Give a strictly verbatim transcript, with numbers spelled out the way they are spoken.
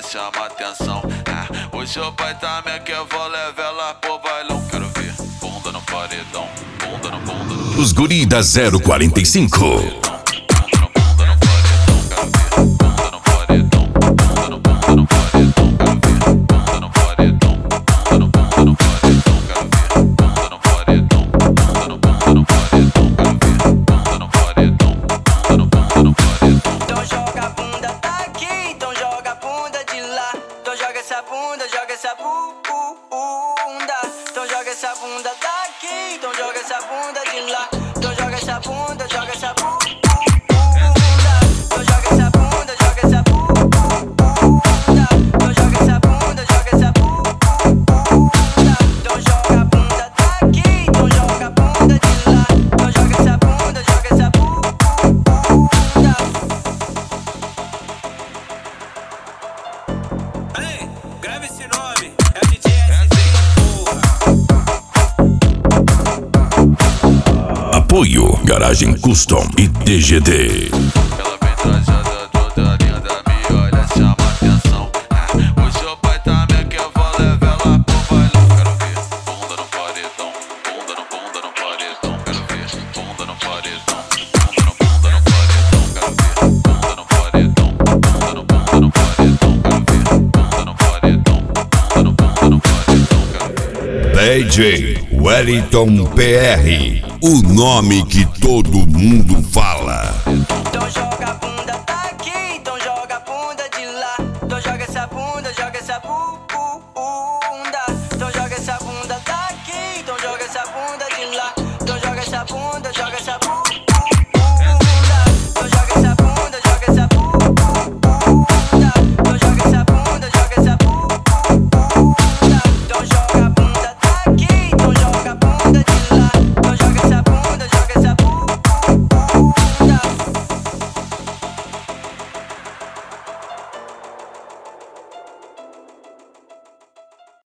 chama atenção. É, hoje o pai tá me que eu vou levar ela pro bailão. Quero ver bunda no paredão, bunda no bunda no... Os guri da zero quarenta e cinco. Essa bunda, joga essa bunda. Então joga essa bunda daqui, então joga essa bunda de lá. Então joga essa bunda, joga essa bunda. Então joga essa bunda, joga essa bunda. Então joga essa bunda, joga essa bunda. Então joga a bunda daqui, então joga a bunda de lá. Então joga essa bunda, joga essa bunda. Ei, grave esse nome, é o D J S G, porra. Apoio Garagem Custom e D G D. Ela vem trajada toda linda, me olha, chama atenção. É, hoje o pai tá me que eu vou levar ela pro bailão. Quero ver bunda no paredão, bunda no bunda no paredão. Quero ver bunda no paredão, bunda no bunda no paredão. Quero ver bunda no paredão, bunda no bunda no paredão. Quero ver bunda no paredão, bunda no bunda no paredão. D J Wellington P R, o nome que todo mundo fala.